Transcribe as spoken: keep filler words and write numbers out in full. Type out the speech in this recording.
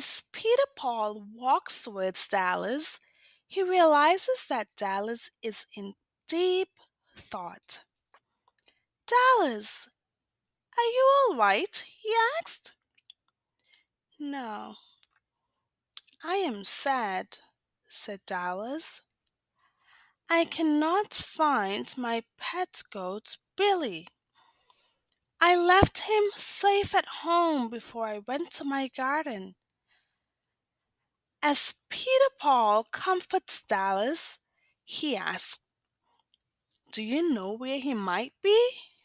As Peter Paul walks towards Dallas, he realizes that Dallas is in deep thought. Dallas, are you all right? He asked. No, I am sad, said Dallas. I cannot find my pet goat, Billy. I left him safe at home before I went to my garden. As Peter Paul comforts Dallas, he asks, do you know where he might be?